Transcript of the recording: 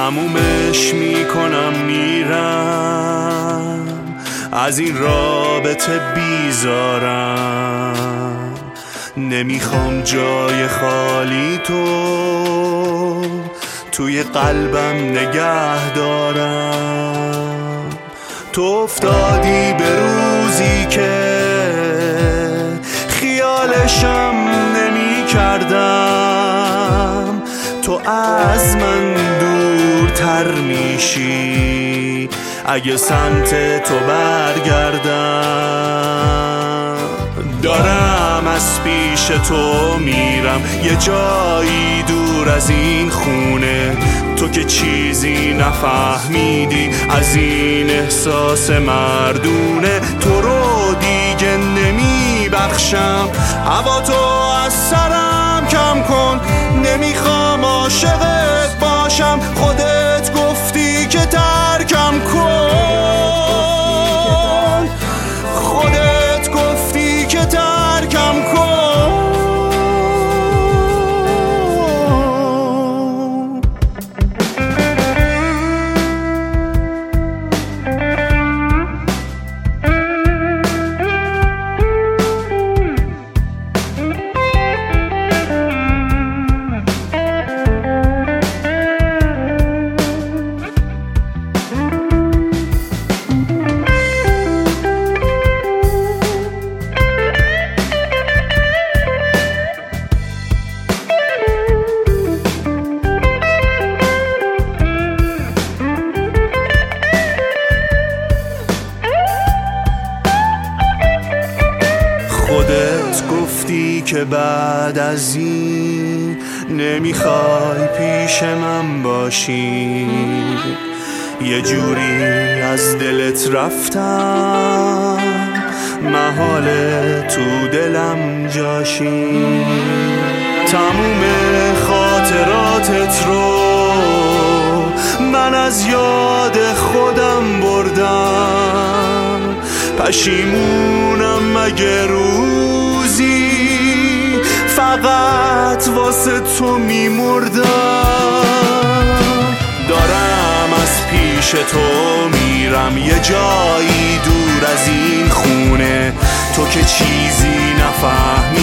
تمومش میکنم میرم، از این رابطه بیزارم. نمیخوام جای خالی توی قلبم نگه دارم. تو افتادی به روزی که خیالشم نمی کردم، تو از من دورتر میشی اگه سمت تو برگردم. دارم از پیش تو میرم یه جایی دور از این خونه، تو که چیزی نفهمیدی از این احساس مردونه. تو رو دیگه نمیبخشم، هوا تو از سرم کم کن، نمیخوام عاشقت باشم، خودت گفتی که ترکم کن، خودت گفتی که ترکم کن. خودت گفتی که بعد از این نمیخوای پیش من باشی، یه جوری از دلت رفتم، محاله تو دلم جاشی. تموم خاطراتت رو من از یاد خودم بردم، پشیمونم مگه روزی فقط واسه تو میمردم. دارم از پیش تو میرم یه جایی دور از این خونه، تو که چیزی نفهمیدی